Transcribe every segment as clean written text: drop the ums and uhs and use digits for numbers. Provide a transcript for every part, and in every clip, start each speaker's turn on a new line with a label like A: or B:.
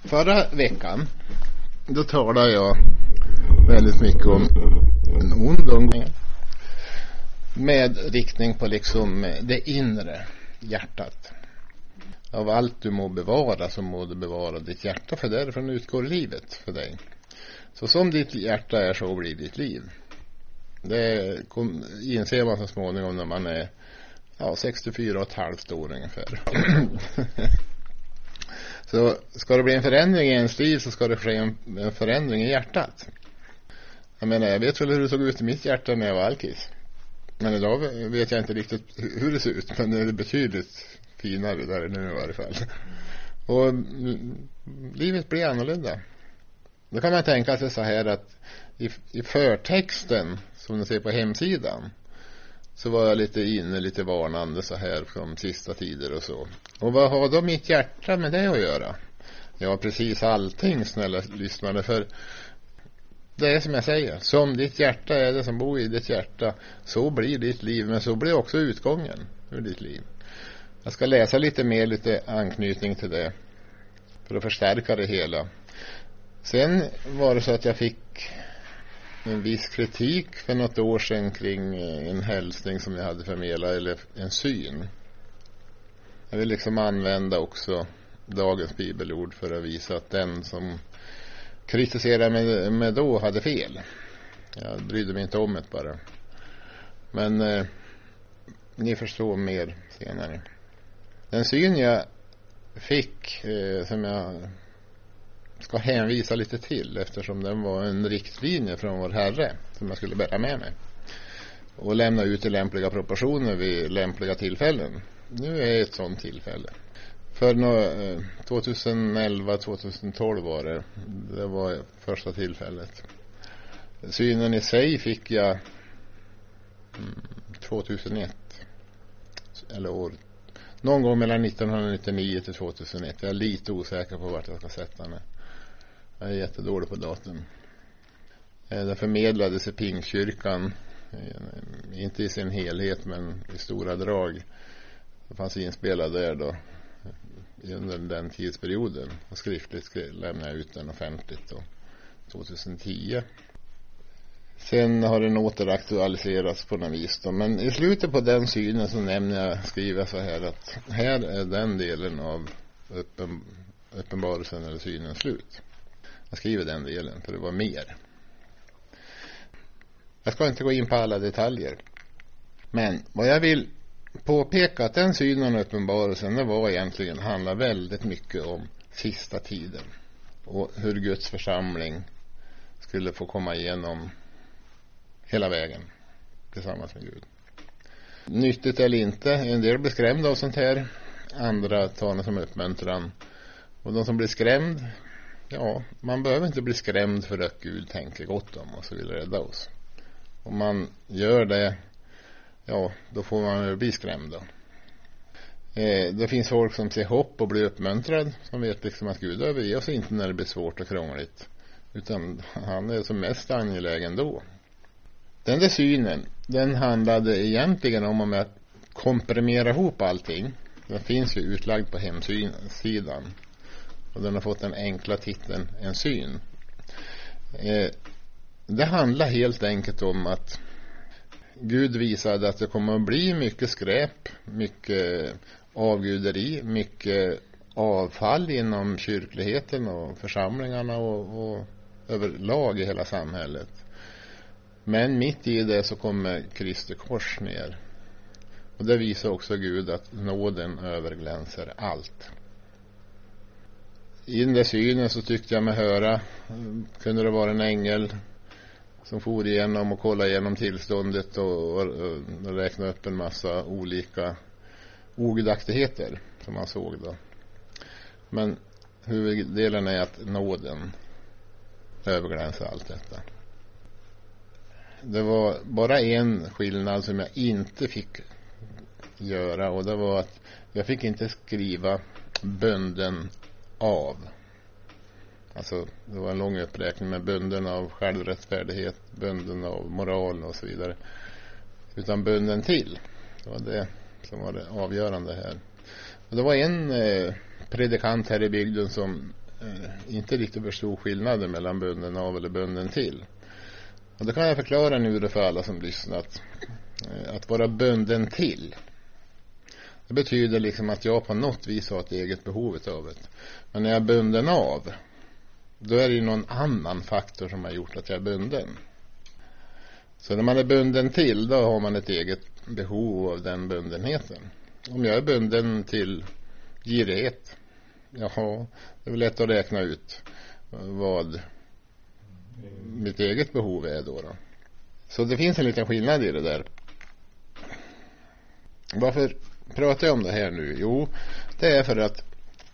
A: Förra veckan då talade jag väldigt mycket om en ond ungdom med riktning på liksom det inre hjärtat. Av allt du må bevara så må du bevara ditt hjärta, för därifrån utgår livet för dig. Så som ditt hjärta är så blir ditt liv. Det inser man så småningom när man är 64,5 år ungefär. Så ska det bli en förändring i ens liv så ska det ske en förändring i hjärtat. Jag menar, jag vet väl hur det såg ut i mitt hjärta när jag var alkis. Men idag vet jag inte riktigt hur det ser ut. Men det är betydligt finare där nu i varje fall. Och livet blir annorlunda. Då kan man tänka sig så här att i förtexten som ni ser på hemsidan så var jag lite varnande så här från sista tider och så. Och vad har då mitt hjärta med det att göra? Ja, precis allting, snälla lyssnare, för det är som jag säger, som ditt hjärta är det som bor i ditt hjärta, så blir ditt liv, men så blir också utgången ur ditt liv. Jag ska läsa lite anknytning till det för att förstärka det hela. Sen var det så att jag fick en viss kritik för något år sedan kring en hälsning som jag hade förmedlat, eller en syn. Jag vill liksom använda också dagens bibelord för att visa att den som kritiserade mig då hade fel. Jag brydde mig inte om det bara. Men ni förstår mer senare. Den syn jag fick som jag ska hänvisa lite till, eftersom den var en riktlinje från vår Herre som jag skulle bära med mig och lämna ut i lämpliga proportioner vid lämpliga tillfällen. Nu är ett sånt tillfälle. För 2011-2012 var det var första tillfället. Synen i sig fick jag 2001 eller år. Någon gång mellan 1999 till 2001. Jag är lite osäker på vart jag ska sätta den. Jag är jättedålig på datum. Det förmedlades i Pingstkyrkan, inte i sin helhet men i stora drag. Det fanns inspelad där då under den tidsperioden. Och skriftligt lämnade jag ut den offentligt då, 2010. Sen har den återaktualiserats på något vis då. Men i slutet på den synen så skriver jag så här att här är den delen av uppenbarelsen eller synen slut. Jag skriver den delen för det var mer. Jag ska inte gå in på alla detaljer. Men vad jag vill påpeka att den synen och uppenbarelsen det var egentligen handlar väldigt mycket om sista tiden. Och hur Guds församling skulle få komma igenom hela vägen tillsammans med Gud. Nyttigt eller inte, en del blir skrämda av sånt här. Andra tar det som uppmuntran. Och de som blir skrämd, man behöver inte bli skrämd för att Gud tänker gott om oss och vill rädda oss. Om man gör det, då får man bli skrämd då. Det finns folk som ser hopp och blir uppmuntrad, som vet liksom att Gud överger oss inte när det blir svårt och krångligt, utan han är som mest angelägen då. Den där synen, den handlade egentligen om att komprimera ihop allting. Den finns ju utlagd på hemsidan. Och den har fått den enkla titeln En syn. Det handlar helt enkelt om att Gud visade att det kommer att bli mycket skräp, mycket avguderi, mycket avfall inom kyrkligheten och församlingarna och överlag i hela samhället. Men mitt i det så kommer Kristi kors ner. Och det visar också Gud att nåden överglänser allt. I den där synen så tyckte jag mig höra, kunde det vara en ängel som for igenom och kollade igenom tillståndet och räknade upp en massa olika ogudaktigheter som man såg då. Men huvuddelen är att nåden överglänser allt detta. Det var bara en skillnad som jag inte fick göra, och det var att jag fick inte skriva bunden av. Alltså det var en lång uppräkning med bunden av självrättfärdighet, bunden av moral och så vidare. Utan bunden till. Det var det som var det avgörande här. Och det var en predikant här i bygden som inte riktigt förstod skillnaden mellan bunden av eller bunden till. Och då kan jag förklara nu för alla som lyssnat. Att vara bunden till, det betyder liksom att jag på något vis har ett eget behov av det. Men när jag är bunden av, då är det ju någon annan faktor som har gjort att jag är bunden. Så när man är bunden till, då har man ett eget behov av den bundenheten. Om jag är bunden till girighet, jaha, det är väl lätt att räkna ut vad mitt eget behov är då. Så det finns en liten skillnad i det där. Varför pratar jag om det här nu? Jo, det är för att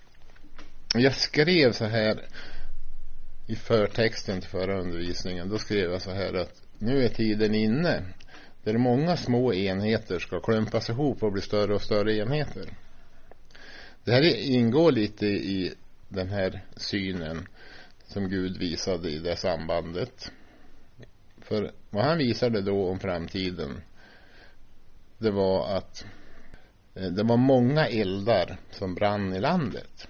A: jag skrev så här i förtexten till förra undervisningen. Då skrev jag så här att nu är tiden inne där många små enheter ska klumpas ihop och bli större och större enheter. Det här ingår lite i den här synen som Gud visade i det sambandet. För vad han visade då om framtiden, det var att det var många eldar som brann i landet.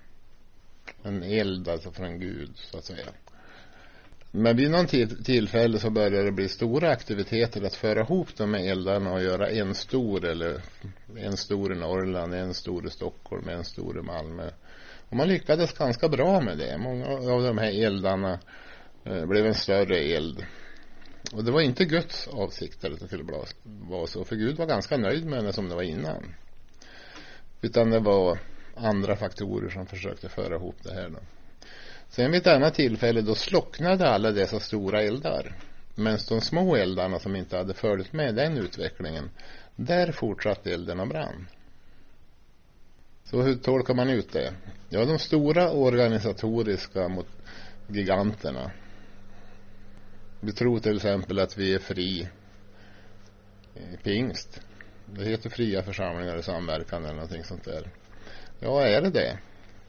A: En eld alltså från Gud, så att säga. Men vid någon tillfälle så började det bli stora aktiviteter att föra ihop de här eldarna och göra en stor, eller en stor i Norrland, en stor i Stockholm, en stor i Malmö. Och man lyckades ganska bra med det. Många av de här eldarna blev en större eld. Och det var inte Guds avsikt att det skulle vara så. För Gud var ganska nöjd med det som det var innan. Utan det var andra faktorer som försökte föra ihop det här då. Sen vid ett annat tillfälle då slocknade alla dessa stora eldar. Men de små eldarna som inte hade följt med den utvecklingen, där fortsatte elden och brann. Så hur tolkar man ut det? Ja, de stora organisatoriska mot giganterna. Vi tror till exempel att vi är fri pingst. Det heter fria församlingar i samverkan eller någonting sånt där. Ja, är det det?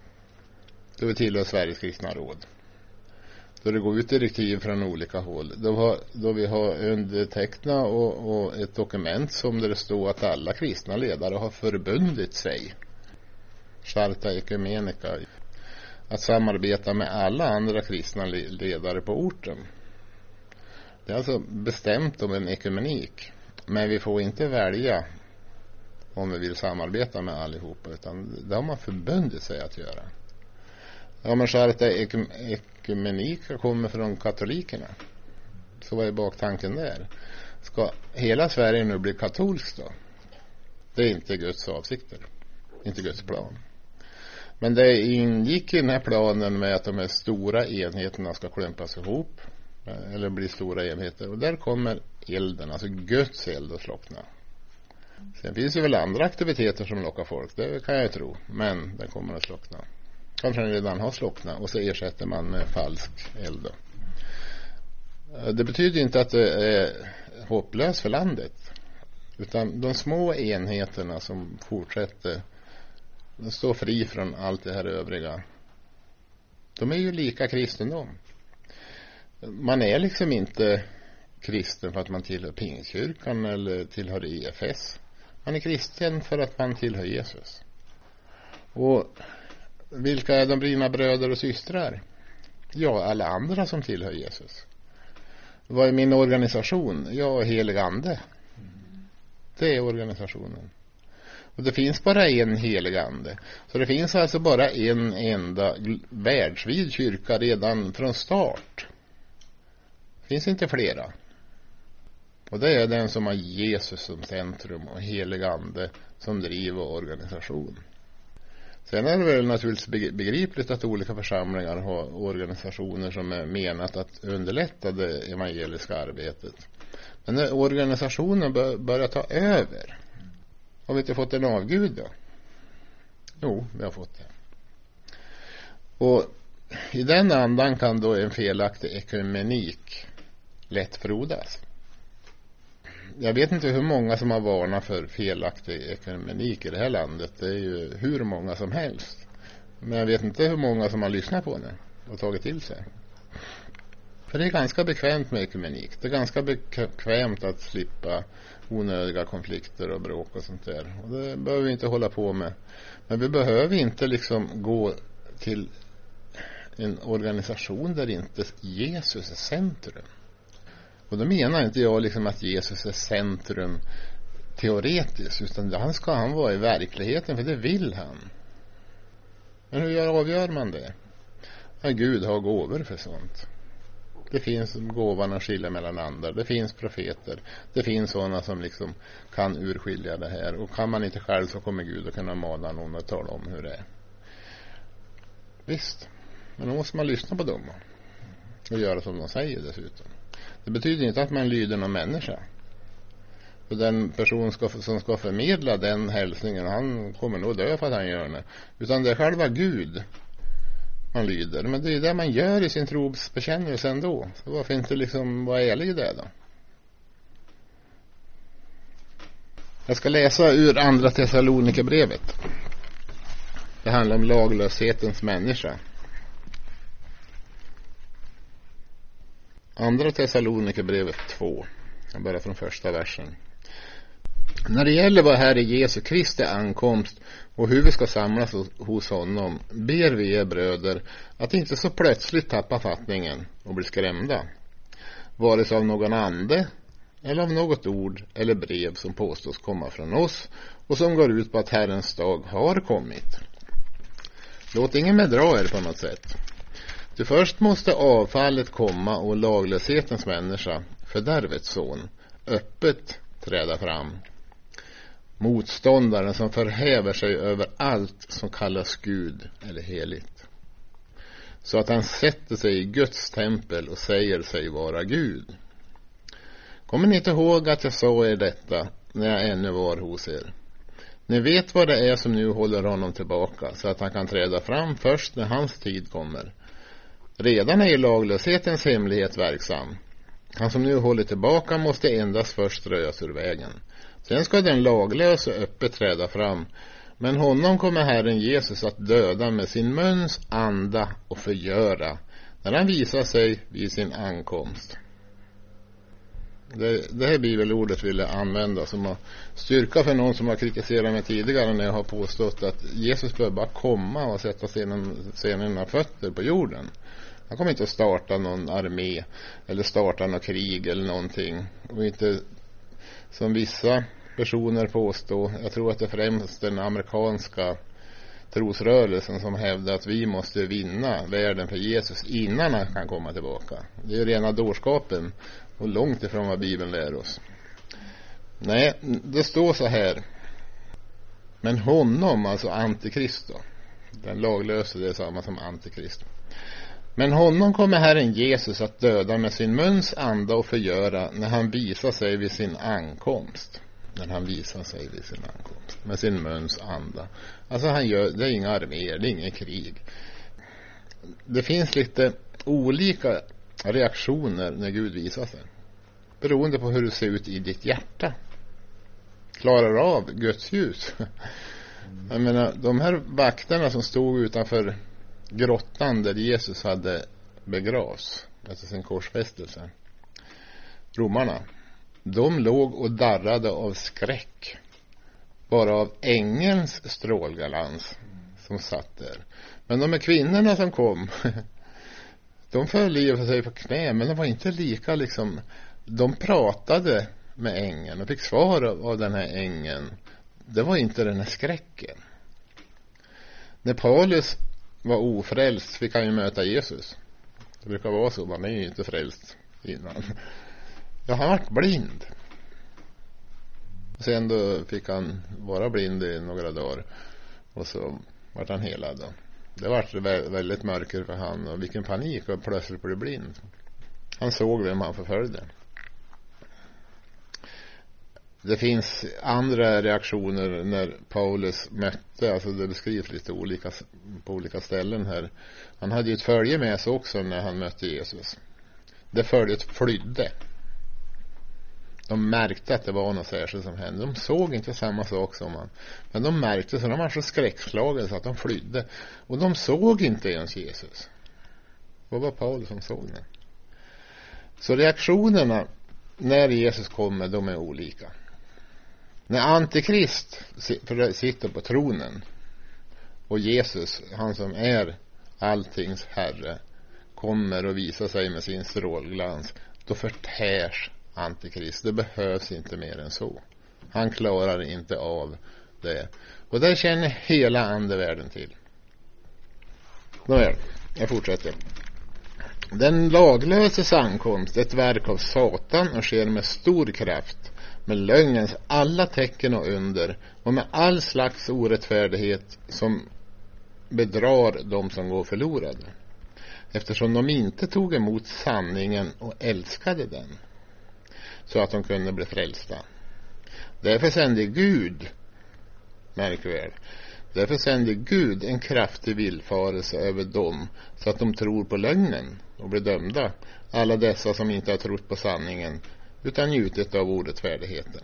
A: Då vi tillhör Sveriges kristna råd. Då det går ut direktiv från olika håll. Då vi har undertecknat och ett dokument som där det står att alla kristna ledare har förbundit sig. Charta Ecumenica. Att samarbeta med alla andra kristna ledare på orten. Det är alltså bestämt om en ekumenik. Men vi får inte välja om vi vill samarbeta med allihopa, utan det har man förbundit sig att göra. Ja, men Charta Ecumenica kommer från katolikerna. Så vad är baktanken där? Ska hela Sverige nu bli katolskt då? Det är inte Guds avsikter. Inte Guds plan. Men det ingick i den här planen med att de här stora enheterna ska klumpas ihop. Eller bli stora enheter. Och där kommer elden, alltså Guds eld, att slockna. Sen finns det väl andra aktiviteter som lockar folk. Det kan jag tro. Men den kommer att slockna. Kanske den redan har slocknat. Och så ersätter man med falsk eld då. Det betyder inte att det är hopplöst för landet. Utan de små enheterna som fortsätter, de står fri från allt det här övriga. De är ju lika kristendom. Man är liksom inte kristen för att man tillhör Pingstkyrkan eller tillhör EFS. Man är kristen för att man tillhör Jesus. Och vilka är de brina bröder och systrar? Ja, alla andra som tillhör Jesus. Vad är min organisation? Ja, helig ande. Det är organisationen. Och det finns bara en helig ande. Så det finns alltså bara en enda världsvid kyrka redan från start. Det finns inte flera. Och det är den som har Jesus som centrum och helig ande som driver organisation. Sen är det väl naturligtvis begripligt att olika församlingar har organisationer som är menat att underlätta det evangeliska arbetet. Men när organisationen börjar ta över, har vi inte fått en avgud då? Jo, vi har fått det. Och i den andan kan då en felaktig ekumenik lätt frodas. Jag vet inte hur många som har varnat för felaktig ekumenik i det här landet. Det är ju hur många som helst. Men jag vet inte hur många som har lyssnat på det och tagit till sig. För det är ganska bekvämt med ekumenik. Det är ganska bekvämt att slippa onödiga konflikter och bråk och sånt där. Och det behöver vi inte hålla på med. Men vi behöver inte liksom gå till en organisation där inte Jesus är centrum. Och då menar inte jag liksom att Jesus är centrum teoretiskt, utan han vara i verkligheten, för det vill han. Men hur avgör man det? Ja, Gud har gåvor för sånt. Det finns gåvan att skilja mellan andra. Det finns profeter. Det finns sådana som liksom kan urskilja det här. Och kan man inte själv, så kommer Gud att kunna mana någon och tala om hur det är. Visst. Men då måste man lyssna på dem. Och göra som de säger dessutom. Det betyder inte att man lyder någon människa. För den person som ska förmedla den hälsningen, han kommer nog dö för att han gör det. Utan det är själva Gud man lyder. Men det är det man gör i sin trosbekännelse ändå. Så varför inte liksom vara ärlig i det då? Jag ska läsa ur andra Thessalonikerbrevet. Det handlar om laglöshetens människa. Andra Thessalonikerbrevet 2. Jag börjar från första versen. När det gäller vad Herre Jesu Kristi ankomst och hur vi ska samlas hos honom, ber vi er bröder att inte så plötsligt tappa fattningen och bli skrämda, vare sig av någon ande eller av något ord eller brev som påstås komma från oss och som går ut på att Herrens dag har kommit. Låt ingen bedra er på något sätt. Ty först måste avfallet komma och laglöshetens människa, fördärvets son, öppet träda fram. Motståndaren som förhäver sig över allt som kallas Gud eller heligt. Så att han sätter sig i Guds tempel och säger sig vara Gud. Kommer ni inte ihåg att jag sa er detta när jag ännu var hos er? Ni vet vad det är som nu håller honom tillbaka, så att han kan träda fram först när hans tid kommer. Redan är laglöshetens hemlighet verksam. Han som nu håller tillbaka måste endast först röjas ur vägen. Sen ska den laglöse öppet träda fram. Men honom kommer Herren Jesus att döda med sin muns anda och förgöra, när han visar sig vid sin ankomst. Det här bibelordet vill jag använda som styrka för någon som har kritiserat mig tidigare när jag har påstått att Jesus bör bara komma och sätta sina fötter på jorden. Han kommer inte att starta någon armé eller starta något krig eller någonting. Och inte som vissa personer påstår. Jag tror att det är främst den amerikanska trosrörelsen som hävdar att vi måste vinna världen för Jesus innan han kan komma tillbaka. Det är ju rena dårskapen och långt ifrån vad Bibeln lär oss. Nej, det står så här. Men honom, alltså antikrist då. Den laglöse, det är samma som antikrist. Men honom kommer Herren Jesus att döda med sin muns anda och förgöra när han visar sig vid sin ankomst. När han visar sig vid sin ankomst. Med sin muns anda. Alltså det är inga arméer, det är inget krig. Det finns lite olika reaktioner när Gud visar sig. Beroende på hur det ser ut i ditt hjärta. Klarar av Guds ljus. Jag menar, de här vakterna som stod utanför grottan där Jesus hade begravts efter sin korsfästelse, romarna, de låg och darrade av skräck bara av ängelns strålglans som satt där. Men de här kvinnorna som kom, de föll i och för sig på knä, men de var inte lika liksom, de pratade med ängeln och fick svar av den här ängeln. Det var inte den här skräcken. När Paulus var ofrälst fick han ju möta Jesus. Det brukar vara så, man är ju inte frälst innan. Ja, han var blind. Sen då fick han vara blind i några dagar. Och så var han helad då. Det var väldigt mörker för han. Och vilken panik och plötsligt blev blind. Han såg vem han förföljde. Det finns andra reaktioner när Paulus mötte, alltså det beskrivs lite olika på olika ställen här. Han hade ju ett följe med sig också när han mötte Jesus. Det följet flydde. De märkte att det var något särskilt som hände. De såg inte samma sak som han. Men de märkte, så de var så skräckslagade så att de flydde. Och de såg inte ens Jesus. Det var Paulus som såg det. Så reaktionerna när Jesus kommer, de är olika. När antikrist sitter på tronen och Jesus, han som är alltings herre, kommer och visar sig med sin strålglans, då förtärs Antikrist. Det behövs inte mer än så. Han klarar inte av det. Och det känner hela andevärlden till. Nåväl, jag fortsätter. Den laglöses ankomst, ett verk av Satan, och sker med stor kraft, med lögnens alla tecken och under, och med all slags orättfärdighet som bedrar de som går förlorade, eftersom de inte tog emot sanningen och älskade den, så att de kunde bli frälsta. Därför sände Gud, märk väl, därför sände Gud en kraftig villfarelse över dem, så att de tror på lögnen och blir dömda, alla dessa som inte har trott på sanningen utan njutit av orättfärdigheten.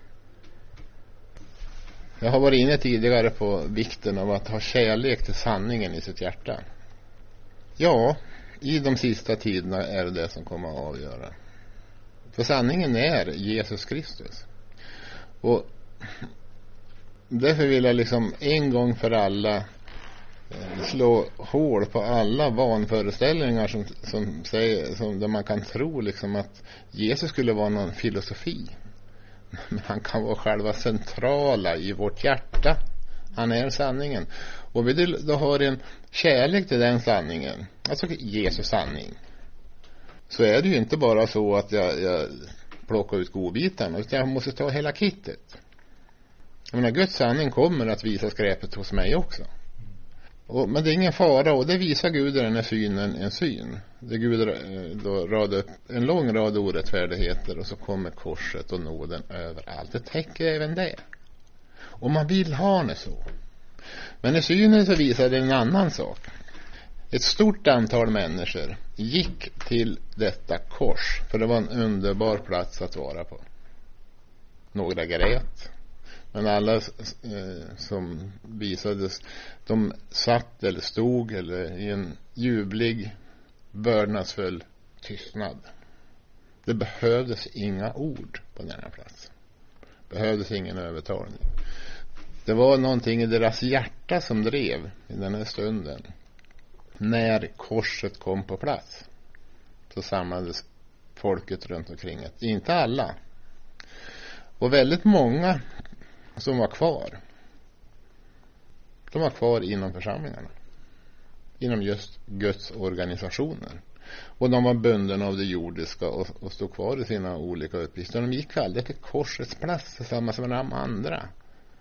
A: Jag har varit inne tidigare på vikten av att ha kärlek till sanningen i sitt hjärta. Ja, i de sista tiderna är det som kommer att avgöra. För sanningen är Jesus Kristus. Och därför vill jag liksom en gång för alla slå hål på alla vanföreställningar som där man kan tro liksom att Jesus skulle vara någon filosofi. Men han kan vara själva centrala i vårt hjärta. Han är sanningen. Och vi då har en kärlek till den sanningen, alltså Jesus sanning, så är det ju inte bara så att jag plockar ut godbitarna, utan jag måste ta hela kittet. Jag menar, Guds sanning kommer att visa skräpet hos mig också. Men det är ingen fara, och det visar Gud i den här synen en syn. Det Gud då radar upp en lång rad orättfärdigheter, och så kommer korset och nåden överallt. Det täcker även det. Och man vill ha det så. Men i synen så visar det en annan sak. Ett stort antal människor gick till detta kors, för det var en underbar plats att vara på. Några grät. Men alla som visades, de satt eller stod eller i en ljuvlig, vördnadsfull tystnad. Det behövdes inga ord på den här platsen. Behövdes ingen övertalning. Det var någonting i deras hjärta som drev i den här stunden. När korset kom på plats, så samlades folket runt omkring det. Inte alla. Och väldigt många som var kvar, de var kvar inom församlingarna, inom just Guds organisationer, och de var bundna av det jordiska och stod kvar i sina olika uppgifter. De gick aldrig till korsets plats tillsammans med de andra.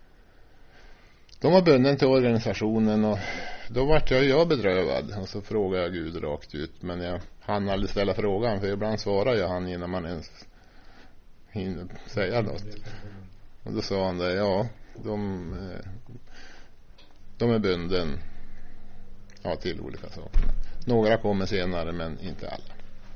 A: De var bundna till organisationen, och då var jag bedrövad, och så frågade jag Gud rakt ut, men jag hann aldrig ställa frågan, för ibland svarar jag han innan man ens hinner säga något. Och då sa han det, ja, de är bunden till olika saker. Några kommer senare, men inte alla.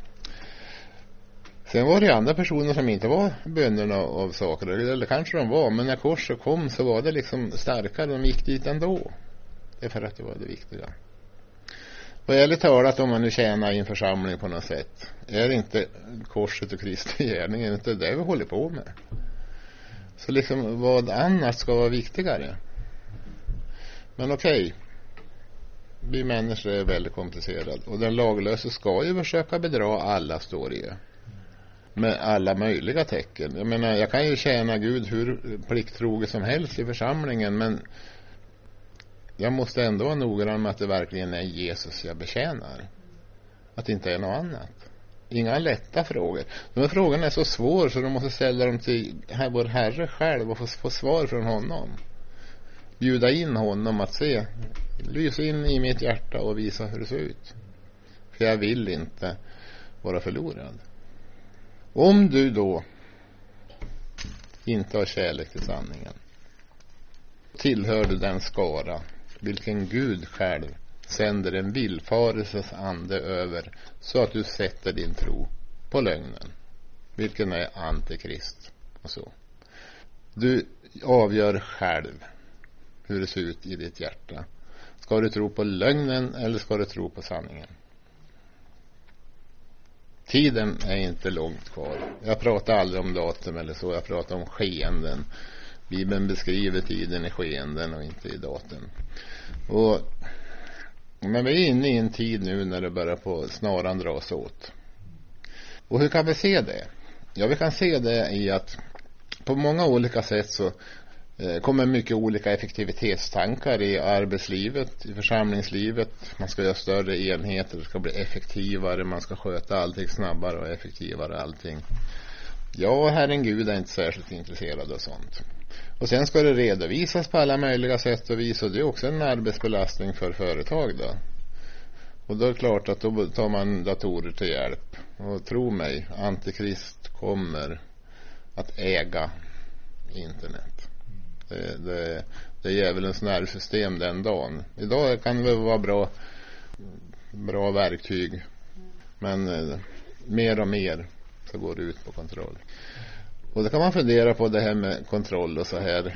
A: Sen var det andra personer som inte var bundna av saker, eller kanske de var, men när korset kom så var det liksom starkare, de gick dit ändå. Det är för att det var det viktiga. Och ärligt talat, om man nu tjänar i en församling på något sätt, är det inte korset och Kristi gärning, är det inte det vi håller på med? Så liksom, vad annat ska vara viktigare? Men okej, vi människor är väldigt komplicerade, och den laglöse ska ju försöka bedra alla, står det ju, med alla möjliga tecken. Jag menar, jag kan ju tjäna Gud hur plikttroget som helst i församlingen, men jag måste ändå vara noggrann med att det verkligen är Jesus jag betjänar, att det inte är något annat. Inga lätta frågor. De här frågorna är så svåra så de måste ställa dem till vår Herre själv och få svar från honom. Bjuda in honom att se, lysa in i mitt hjärta och visa hur det ser ut. För jag vill inte vara förlorad. Om du då inte har kärlek till sanningen, tillhör du den skara vilken Gud själv sänder en villfarelses ande över, så att du sätter din tro på lögnen, vilken är Antikrist och så. Du avgör själv hur det ser ut i ditt hjärta. Ska du tro på lögnen eller ska du tro på sanningen? Tiden är inte långt kvar. Jag pratar aldrig om datum eller så, jag pratar om skeenden. Bibeln beskriver tiden i skeenden och inte i datum. Och Men vi är inne i en tid nu när det börjar på snaran dras åt. Och hur kan vi se det? Ja, vi kan se det i att på många olika sätt så kommer mycket olika effektivitetstankar i arbetslivet, i församlingslivet. Man ska göra större enheter, det ska bli effektivare, man ska sköta allting snabbare och effektivare allting. Ja, Herren Gud är inte särskilt intresserad av sånt. Och sen ska det redovisas på alla möjliga sätt och vis, och det är också en arbetsbelastning för företag då. Och då är det klart att då tar man datorer till hjälp. Och tro mig, Antikrist kommer att äga internet. Det är djävulens nervsystem den dagen. Idag kan det vara bra verktyg, men mer och mer så går det ut på kontroll. Och då kan man fundera på det här med kontroll och så här.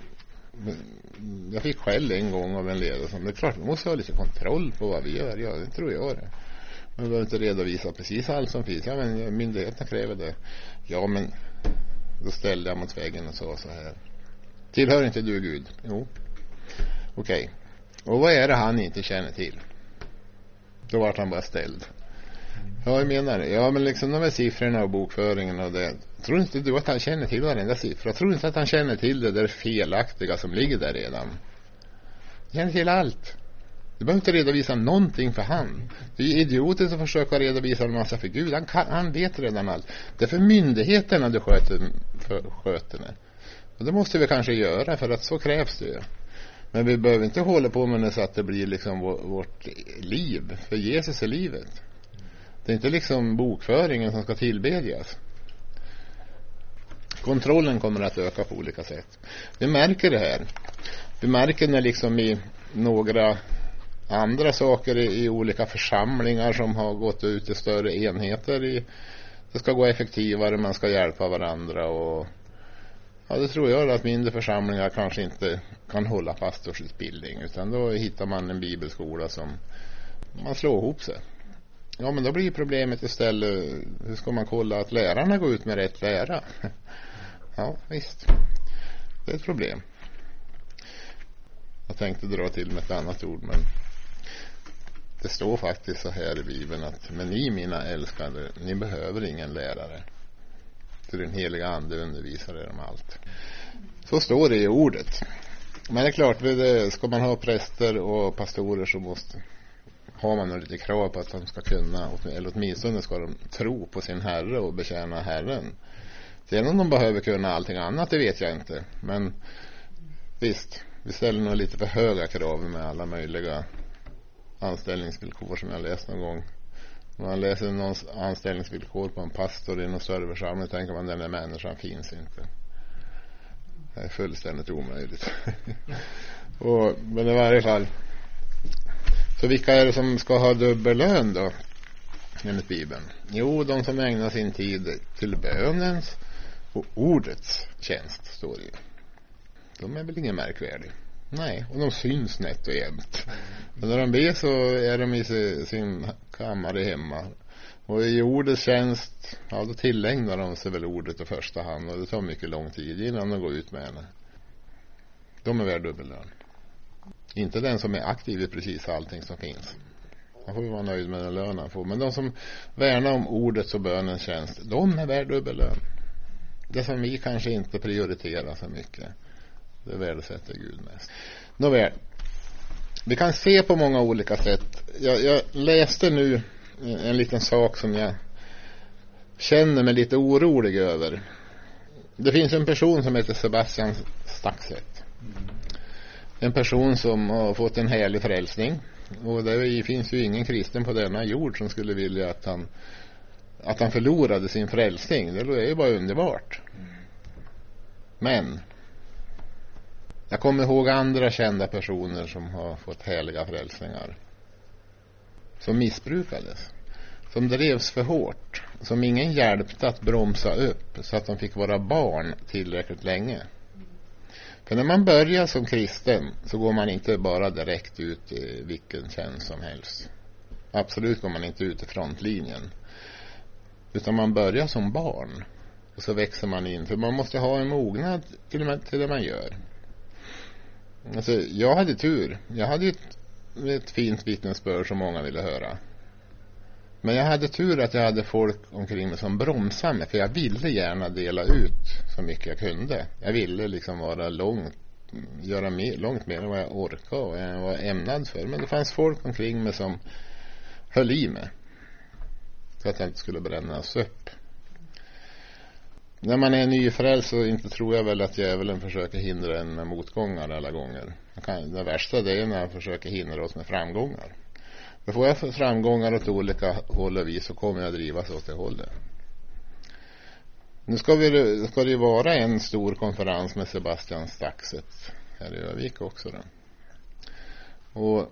A: Jag fick skäll en gång av en ledare som, det är klart vi måste ha lite kontroll på vad vi gör. Ja, det tror jag det. Man behöver inte redovisa precis allt som finns. Ja, men myndigheterna kräver det. Ja, men då ställde jag mot väggen och sa så här: tillhör inte du Gud? Jo. Okej. Och vad är det han inte känner till? Då var han bara ställd. Ja, jag menar det. Ja, men liksom de här siffrorna och bokföringen och det. Tror inte du att han känner till varenda siffra? Jag tror inte att han känner till det där felaktiga som ligger där redan. Han känner till allt. Du behöver inte redovisa någonting för han. Det är idiotiskt att försöka redovisa en massa för Gud. Han vet redan allt. Det är för myndigheterna du sköter det. Och det måste vi kanske göra, för att så krävs det ju. Men vi behöver inte hålla på med det så att det blir liksom vårt liv. För Jesus är livet. Det är inte liksom bokföringen som ska tillbedjas. Kontrollen kommer att öka på olika sätt. Vi märker det här. Vi märker när liksom i några andra saker i olika församlingar som har gått ut i större enheter. Det ska gå effektivare, man ska hjälpa varandra. Och ja, det tror jag att mindre församlingar kanske inte kan hålla pastorsutbildning. Utan då hittar man en bibelskola som man slår ihop sig. Ja, men då blir problemet istället, hur ska man kolla att lärarna går ut med rätt lära? Ja, visst. Det är ett problem. Jag tänkte dra till med ett annat ord, men det står faktiskt så här i Bibeln att men ni mina älskade, ni behöver ingen lärare. För den heliga ande undervisar er om allt. Så står det i ordet. Men det är klart, ska man ha präster och pastorer så har man lite krav på att de ska kunna, eller åtminstone ska de tro på sin Herre och betjäna Herren. Sen om de behöver kunna allting annat, det vet jag inte. Men visst, vi ställer nog lite för höga krav med alla möjliga anställningsvillkor som jag läst någon gång. När man läser någons anställningsvillkor på en pastor i någon större församling tänker man den där människan finns inte. Det är fullständigt omöjligt. Men i varje fall. Så vilka är det som ska ha dubbellön då? Enligt Bibeln. Jo, de som ägnar sin tid till bönens och ordets tjänst, står det. De är väl ingen märkvärdig. Nej, och de syns nätt och jämt. Men när de ber så är de i sin kammare hemma. Och i ordets tjänst, ja, då tillägnar de sig väl ordet i första hand. Och det tar mycket lång tid innan de går ut med henne. De är värd dubbellön. Inte den som är aktiv i precis allting som finns. Man får ju vara nöjd med den lönen han får. Men de som värnar om ordets och bönens tjänst, de är värd dubbellön. Det som vi kanske inte prioriterar så mycket, det värdesätter Gud mest. Nåväl, vi kan se på många olika sätt. Jag läste nu en liten sak som jag känner mig lite orolig över. Det finns en person som heter Sebastian Staxet. En person som har fått en härlig frälsning. Och det finns ju ingen kristen på denna jord som skulle vilja att han förlorade sin frälsning. Det är ju bara underbart. Men jag kommer ihåg andra kända personer som har fått härliga frälsningar. Som missbrukades. Som drevs för hårt. Som ingen hjälpte att bromsa upp så att de fick vara barn tillräckligt länge. För när man börjar som kristen så går man inte bara direkt ut i vilken tjänst som helst. Absolut går man inte ut i frontlinjen. Utan man börjar som barn. Och så växer man in. För man måste ha en mognad till det man gör. Alltså, jag hade tur. Jag hade ett ett fint vittnesbörd som många ville höra. Men jag hade tur att jag hade folk omkring mig som bromsade mig. För jag ville gärna dela ut så mycket jag kunde. Jag ville liksom vara göra långt mer än vad jag orkade och jag var ämnad för. Men det fanns folk omkring mig som höll i mig. Så att jag inte skulle brännas upp. När man är nyfrälst så inte tror jag väl att djävulen försöker hindra en med motgångar alla gånger. Det värsta det är när jag försöker hindra oss med framgångar. För får jag framgångar åt olika håll och vis så kommer jag drivas åt det hållet. Nu ska det vara en stor konferens med Sebastian Staxet här i Övik också då. Och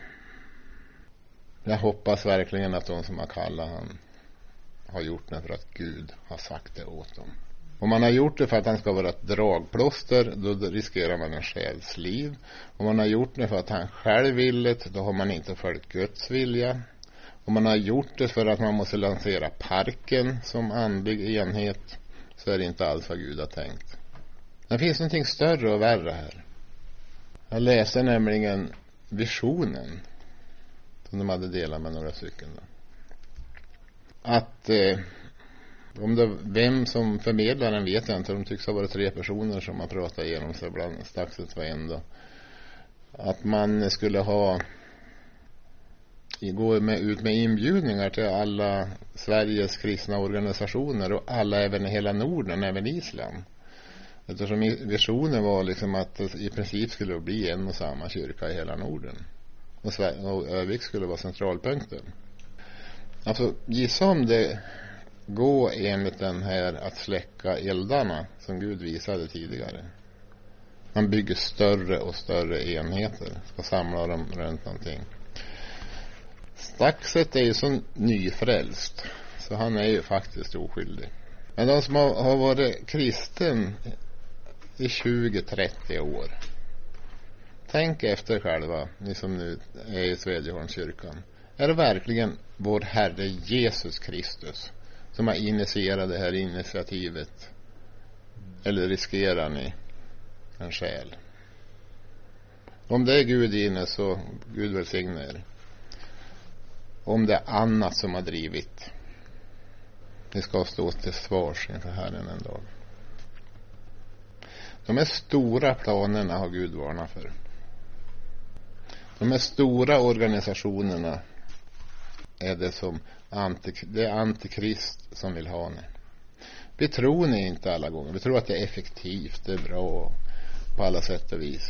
A: jag hoppas verkligen att de som har kallat han har gjort det för att Gud har sagt det åt dem. Om man har gjort det för att han ska vara ett dragplåster, då riskerar man en själs liv. Om man har gjort det för att han själv vill det, då har man inte följt Guds vilja. Om man har gjort det för att man måste lansera parken som andlig enhet, så är det inte alls vad Gud har tänkt. Det finns någonting större och värre här. Jag läste nämligen visionen som de hade delat med några stycken då. Att vem som förmedlar den vet jag inte. De tycks ha varit 3 personer som har pratat igenom sig. Bland Staxet var en då. Att man skulle gå ut med inbjudningar till alla Sveriges kristna organisationer och alla även i hela Norden, även Island. Eftersom visionen var liksom att i princip skulle det bli en och samma kyrka i hela Norden. Och Övik skulle vara centralpunkten. Alltså gissa om det går enligt den här att släcka eldarna som Gud visade tidigare. Man bygger större och större enheter. Ska samla dem runt någonting. Staxet är ju så nyfrälst. Så han är ju faktiskt oskyldig. Men de som har varit kristen i 20-30 år. Tänk efter själva. Ni som nu är i Svedjeholmskyrkan. Är det verkligen vår Herre Jesus Kristus som har initierat det här initiativet? Eller riskerar ni en själ? Om det är Gud inne så Gud välsigne er. Om det är annat som har drivit, ni ska stå till svars inför Herren en dag. De här stora planerna har Gud varnat för. De här stora organisationerna är det som det är antikrist som vill ha ni. Vi tror ni inte alla gånger. Vi tror att det är effektivt, det är bra på alla sätt och vis.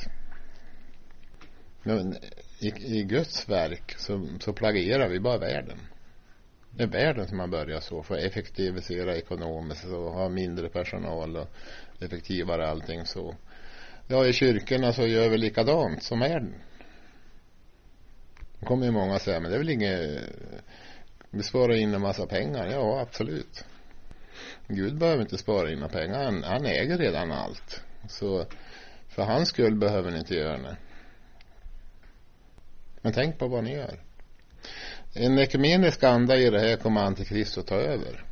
A: Men i Guds verk så plagierar vi bara världen. Det är världen som man börjar så för att effektivisera ekonomiskt och ha mindre personal och effektivare allting så. Ja, i kyrkorna så gör vi likadant som världen. Det kommer ju många säga, men det är väl inget, vi sparar in en massa pengar. Ja, absolut. Gud behöver inte spara in några pengar. Han äger redan allt. Så för hans skull behöver ni inte göra det. Men tänk på vad ni gör. En ekumenisk anda i det här kommer antikrist att ta över.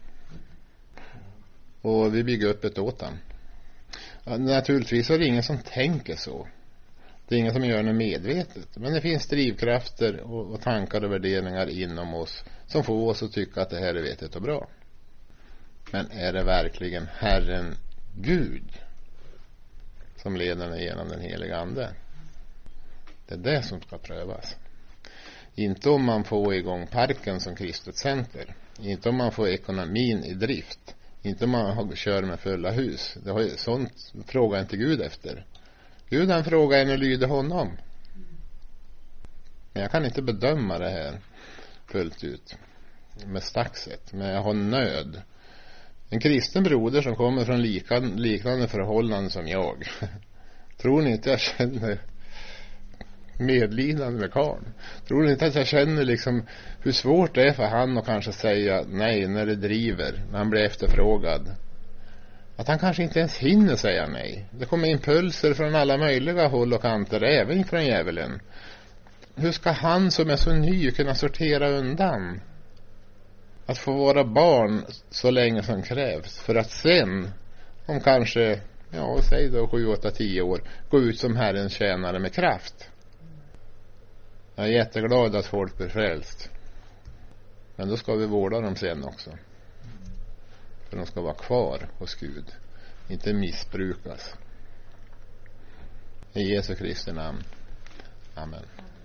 A: Och vi bygger upp ett åt han. Naturligtvis är det ingen som tänker så. Det är ingen som gör det medvetet. Men det finns drivkrafter och tankar och värderingar inom oss som får oss att tycka att det här är vettigt och bra. Men är det verkligen Herren Gud som leder den genom den heliga ande? Det är det som ska prövas. Inte om man får igång parken som kristet center. Inte om man får ekonomin i drift. Inte om man kör med fulla hus. Sånt frågar inte Gud efter. Gud han frågar en och lyder honom. Men jag kan inte bedöma det här fullt ut med Staxet. Men jag har nöd. En kristen broder som kommer från liknande förhållanden som jag. Tror ni inte jag känner medlidande med karln? Tror ni inte att jag känner liksom hur svårt det är för han att kanske säga nej när det driver, när han blir efterfrågad? Att han kanske inte ens hinner säga nej. Det kommer impulser från alla möjliga håll och kanter, även från djävulen. Hur ska han som är så ny kunna sortera undan? Att få vara barn så länge som krävs. För att sen, om kanske, säg då 7, 8, 10 år, gå ut som Herrens tjänare med kraft. Jag är jätteglad att folk blir frälst. Men då ska vi vårda dem sen också. För de ska vara kvar hos Gud. Inte missbrukas. I Jesu Kristi namn. Amen.